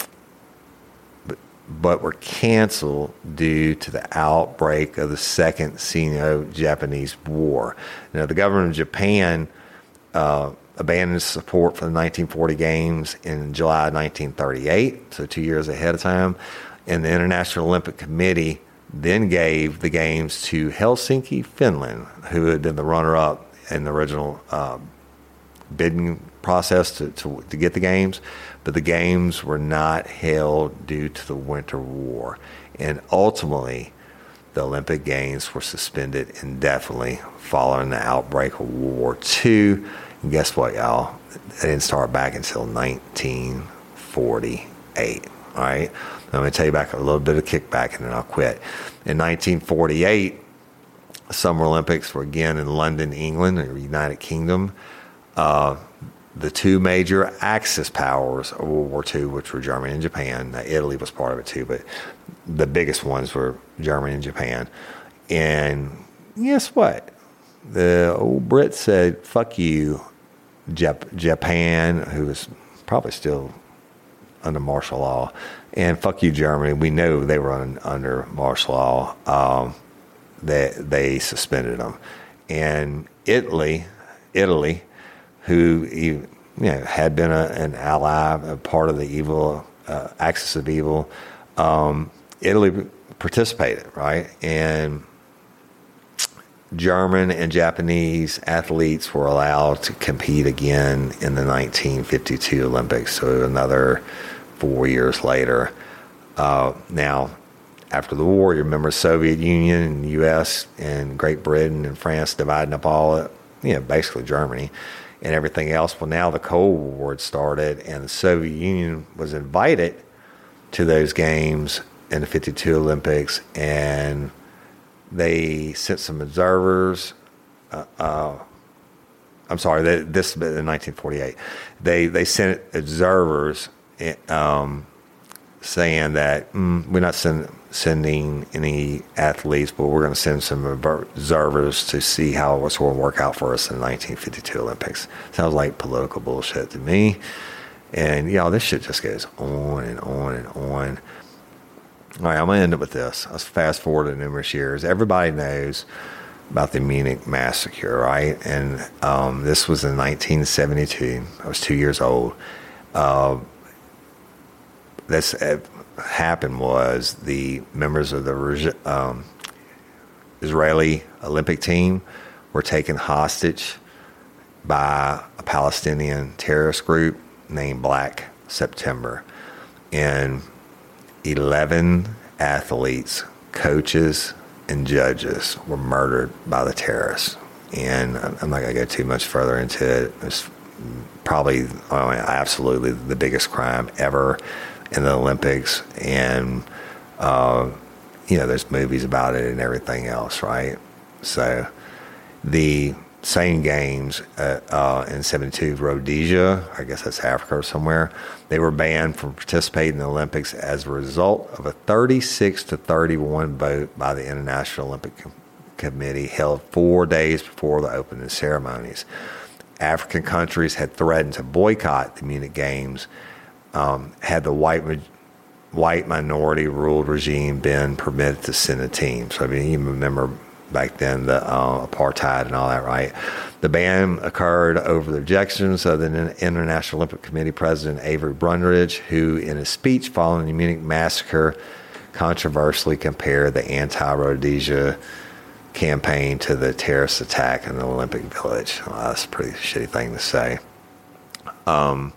but were canceled due to the outbreak of the Second Sino-Japanese War. Now, the government of Japan uh, abandoned support for the nineteen forty games in July nineteen thirty-eight, so two years ahead of time. And the International Olympic Committee then gave the games to Helsinki, Finland, who had been the runner-up in the original uh, bidding process to, to, to get the games. But the games were not held due to the Winter War. And ultimately, the Olympic Games were suspended indefinitely following the outbreak of World War Two. And guess what, y'all? It didn't start back until nineteen forty-eight. All right? I'm going to tell you back a little bit of kickback and then I'll quit. In nineteen forty-eight, the Summer Olympics were again in London, England, or United Kingdom. Uh, the two major Axis powers of World War Two, which were Germany and Japan. Now, Italy was part of it too, but the biggest ones were Germany and Japan. And guess what? The old Brit said, fuck you, Jap- Japan, who was probably still under martial law, and fuck you, Germany. We know they were un- under martial law. Um, they, they suspended them. And Italy, Italy, who you know, had been a, an ally, a part of the evil, uh, axis of evil, um, Italy participated, right? And German and Japanese athletes were allowed to compete again in the nineteen fifty-two Olympics, so another four years later. Uh, now, after the war, you remember Soviet Union and U S and Great Britain and France dividing up all, you know, basically Germany and everything else. Well, now the Cold War had started, and the Soviet Union was invited to those games in the fifty-two Olympics, and they sent some observers. Uh, uh, I'm sorry, they, this in nineteen forty-eight. They they sent observers um, saying that mm, we're not send, sending any athletes, but we're going to send some observers to see how it's going to work out for us in the nineteen fifty-two Olympics. Sounds like political bullshit to me. And, you know, this shit just goes on and on and on. All right, I'm going to end it with this. Let's fast forward to numerous years. Everybody knows about the Munich massacre, right? And um, this was in nineteen seventy-two. I was two years old. Uh, this uh, happened was the members of the um, Israeli Olympic team were taken hostage by a Palestinian terrorist group named Black September. And eleven athletes, coaches, and judges were murdered by the terrorists. And I'm not going to go too much further into it. It's probably, I mean, absolutely the biggest crime ever in the Olympics. And, uh, you know, there's movies about it and everything else, right? So the same games uh, uh, in seventy-two, Rhodesia, I guess that's Africa or somewhere, they were banned from participating in the Olympics as a result of a thirty-six to thirty-one vote by the International Olympic Com- Committee held four days before the opening ceremonies. African countries had threatened to boycott the Munich Games um, had the white ma- white minority ruled regime been permitted to send a team. So I mean, you remember back then the uh, apartheid and all that, right? The ban occurred over the objections of the International Olympic Committee President Avery Brundage, who in a speech following the Munich massacre controversially compared the anti-Rhodesia campaign to the terrorist attack in the Olympic Village. Well, that's a pretty shitty thing to say. Um,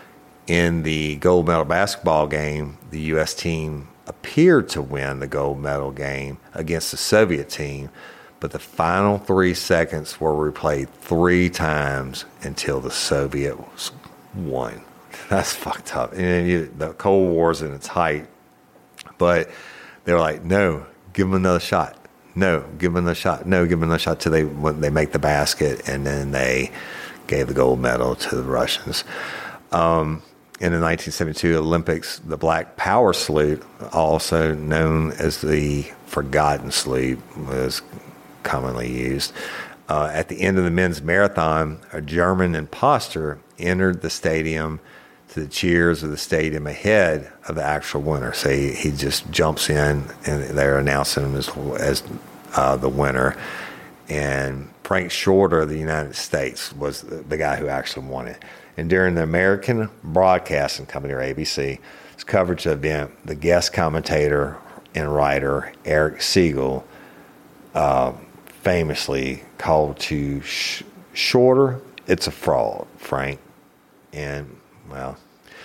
in the gold medal basketball game, the U S team appeared to win the gold medal game against the Soviet team, but the final three seconds were replayed three times until the Soviets won. That's fucked up. And you, the Cold War's in its height, but they were like, no, give them another shot. No, give them another shot. No, give them another shot till they when they make the basket, and then they gave the gold medal to the Russians. Um, in the nineteen seventy-two Olympics, the Black Power salute, also known as the Forgotten salute, was commonly used. Uh, at the end of the men's marathon, a German imposter entered the stadium to the cheers of the stadium ahead of the actual winner. So he, he just jumps in, and they're announcing him as, as uh, the winner. And Frank Shorter of the United States was the, the guy who actually won it. And during the American Broadcasting Company, or A B C, coverage of the event, the guest commentator and writer Eric Siegel uh, famously called to Sh- Shorter, "It's a fraud, Frank." And, well,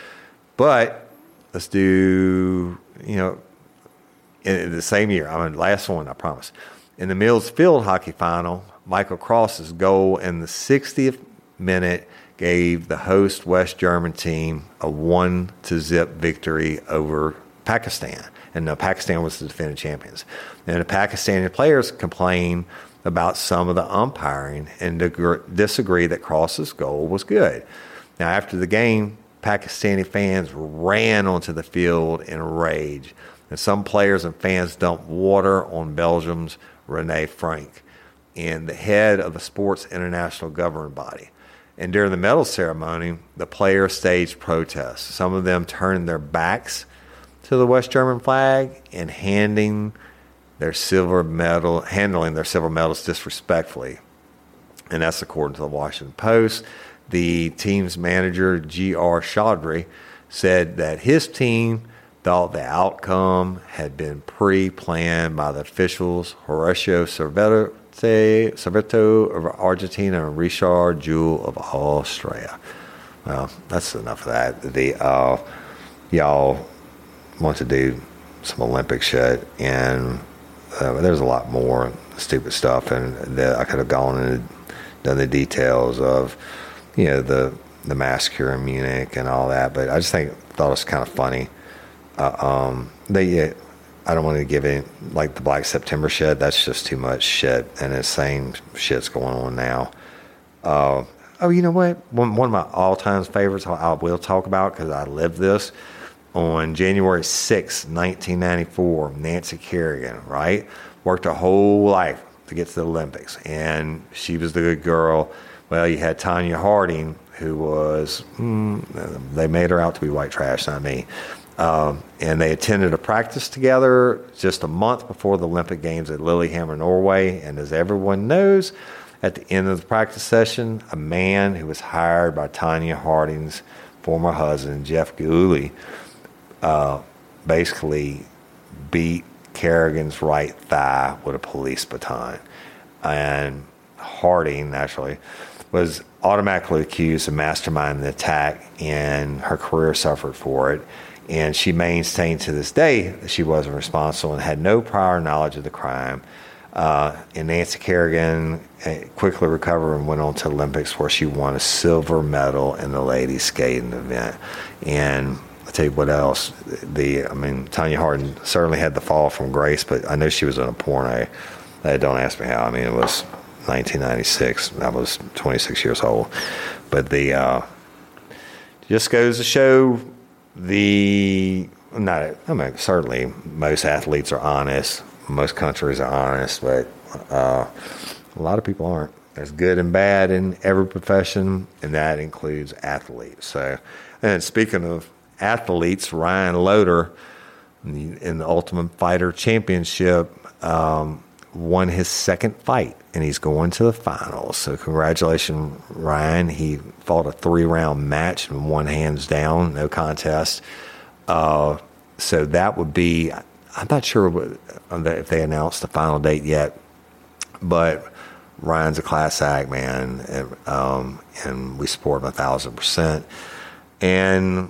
but let's do, you know, in the same year, I mean, last one, I promise. In the Mills Field hockey final, Michael Cross's goal in the sixtieth minute gave the host West German team a one to zip victory over Pakistan. And uh, Pakistan was the defending champions. And the Pakistani players complained about some of the umpiring and dig- disagree that Cross's goal was good. Now, after the game, Pakistani fans ran onto the field in rage. And some players and fans dumped water on Belgium's Rene Frank, and the head of the Sports International Governing Body. And during the medal ceremony, the players staged protests. Some of them turned their backs to the West German flag and handing their silver medal, handling their silver medals disrespectfully. And that's according to the Washington Post. The team's manager, G R Chaudhry, said that his team thought the outcome had been pre-planned by the officials, Horacio Servetto, Servetto of Argentina and Richard Jewell of Australia. Well, that's enough of that. The uh, y'all want to do some Olympic shit, and uh, there's a lot more stupid stuff, and that I could have gone and done the details of, you know, the the massacre in Munich and all that. But I just think thought it was kind of funny. Uh, um, they, uh, I don't want to give it like the Black September shit. That's just too much shit, and the same shit's going on now. Uh, oh, you know what? One one of my all time favorites I, I will talk about because I lived this. On January sixth, nineteen ninety-four, Nancy Kerrigan, right, worked her whole life to get to the Olympics, and she was the good girl. Well, you had Tonya Harding, who was, mm, they made her out to be white trash, not me. Um, and they attended a practice together just a month before the Olympic Games at Lillehammer, Norway. And as everyone knows, at the end of the practice session, a man who was hired by Tonya Harding's former husband, Jeff Gillooly, uh, basically beat Kerrigan's right thigh with a police baton. And Harding, naturally, was automatically accused of masterminding the attack, and her career suffered for it. And she maintained to this day that she wasn't responsible and had no prior knowledge of the crime. Uh, and Nancy Kerrigan quickly recovered and went on to the Olympics, where she won a silver medal in the ladies skating event. And I'll tell you what else. The I mean, Tonya Harding certainly had the fall from grace, but I know she was in a porno. Uh, don't ask me how. I mean, it was nineteen ninety-six. I was twenty-six years old. But the uh, just goes to show the not. I mean, certainly most athletes are honest. Most countries are honest, but uh, a lot of people aren't. There's good and bad in every profession, and that includes athletes. So, and speaking of athletes, Ryan Loder in the, in the Ultimate Fighter Championship um, won his second fight, and he's going to the finals. So congratulations, Ryan. He fought a three-round match and won hands down, no contest. Uh, so that would be, I'm not sure if they announced the final date yet, but Ryan's a class act, man, and, um, and we support him a thousand percent. And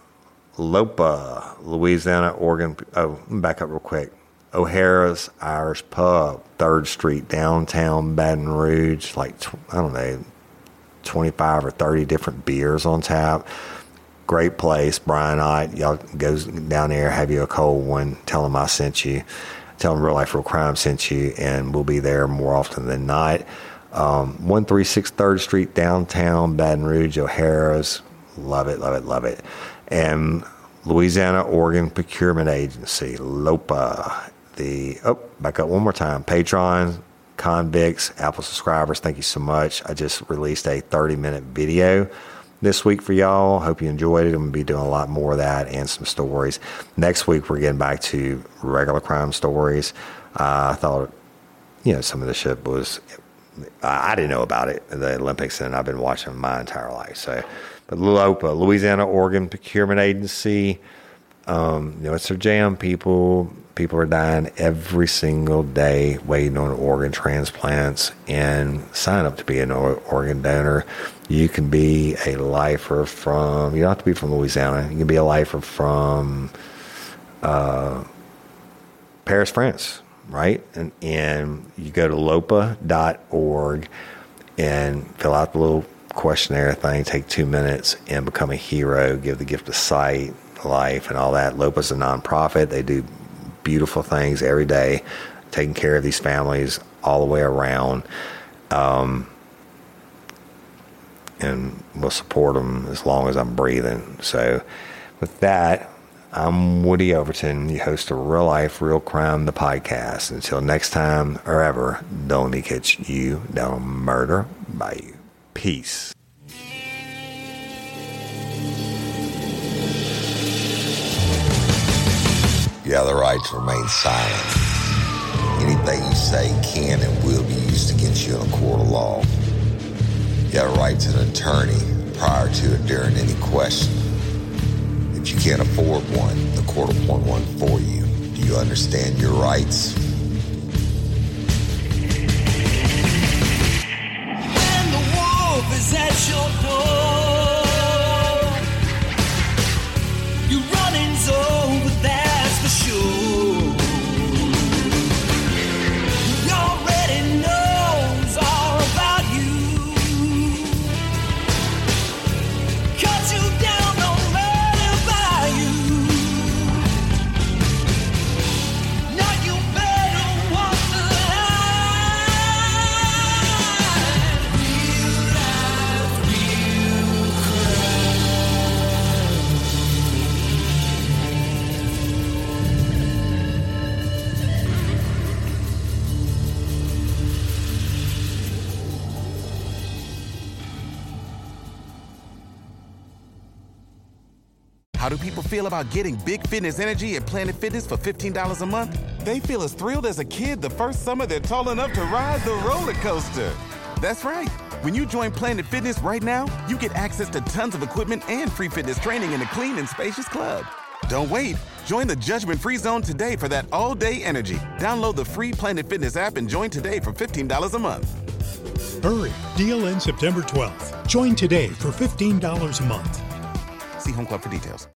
Lopa, Louisiana, Oregon. Oh, back up real quick. O'Hara's Irish Pub, third Street, downtown Baton Rouge. Like, I don't know, twenty-five or thirty different beers on tap. Great place. Brian Ott, y'all goes down there, have you a cold one. Tell them I sent you. Tell them Real Life Real Crime sent you, and we'll be there more often than not. Um, one thirty-six third Street, downtown Baton Rouge, O'Hara's. Love it, love it, love it. And Louisiana Organ Procurement Agency, LOPA. The oh, back up one more time. Patrons, convicts, Apple subscribers, thank you so much. I just released a thirty-minute video this week for y'all. Hope you enjoyed it. I'm going to be doing a lot more of that and some stories. Next week, we're getting back to regular crime stories. Uh, I thought, you know, some of the shit was, I didn't know about it, the Olympics, and I've been watching my entire life. So, but LOPA, Louisiana Organ Procurement Agency, um, you know, it's their jam. People, people are dying every single day waiting on organ transplants, and sign up to be an organ donor. You can be a lifer from, you don't have to be from Louisiana. You can be a lifer from uh, Paris, France, right? And, and you go to lopa dot org and fill out the little questionnaire thing, take two minutes and become a hero, give the gift of sight, life, and all that. LOPA's a nonprofit. They do beautiful things every day, taking care of these families all the way around. Um, and we'll support them as long as I'm breathing. So with that, I'm Woody Overton, your host of Real Life, Real Crime, the podcast. Until next time or ever, don't let me catch you down murder by you. Peace. You have the right to remain silent. Anything you say can and will be used against you in a court of law. You have a right to an attorney prior to and during any question. If you can't afford one, the court will appoint one for you. Do you understand your rights? When the wolf is at your door, you're running over, that's for sure. How do people feel about getting big fitness energy at Planet Fitness for fifteen dollars a month? They feel as thrilled as a kid the first summer they're tall enough to ride the roller coaster. That's right. When you join Planet Fitness right now, you get access to tons of equipment and free fitness training in a clean and spacious club. Don't wait. Join the judgment-free zone today for that all-day energy. Download the free Planet Fitness app and join today for fifteen dollars a month. Hurry! Deal ends September twelfth. Join today for fifteen dollars a month. See Home Club for details.